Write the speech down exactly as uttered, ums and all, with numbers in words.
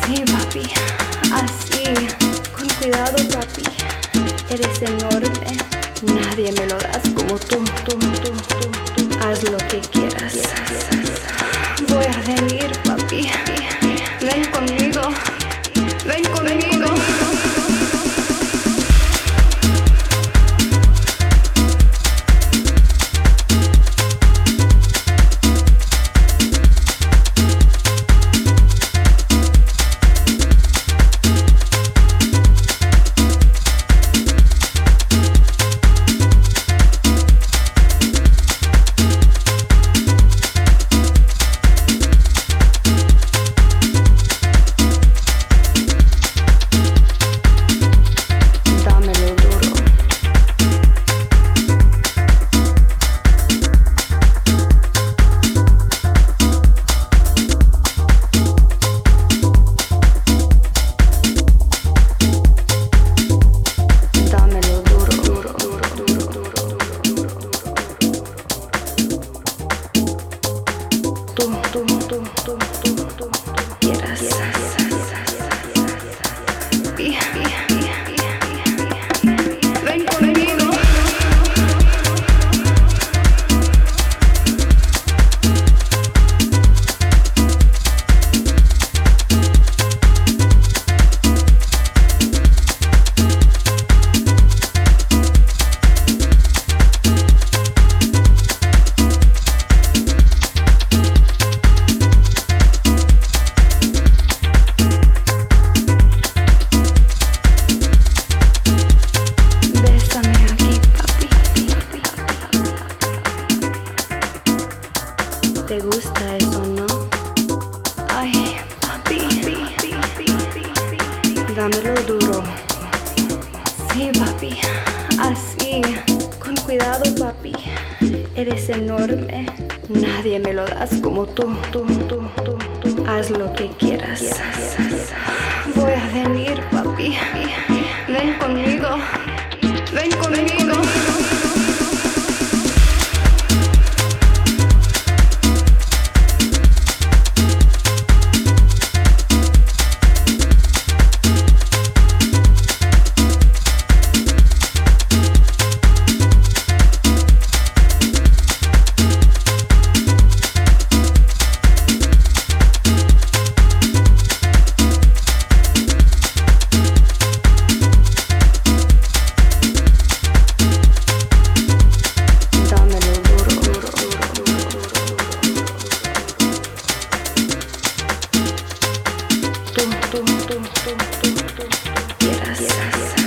Sí, papi, así, con cuidado, papi. Eres enorme, nadie me lo das como tú, tú, tú, tú, tú. Haz lo que quieras. Voy a venir, papi. Ven conmigo, ven conmigo. Tú, tú, tú, tú, tú, tú, quieras. Ven conmigo. ¿Te gusta eso, no? Ay, papi, dámelo duro. Sí, papi, así, con cuidado, papi. Eres enorme, nadie me lo das como tú, tú, tú, tú, tú. Haz lo que quieras. Voy a venir, papi. Ven conmigo, ven conmigo. Tú, tú, tú, tú, tú, tú, quieras.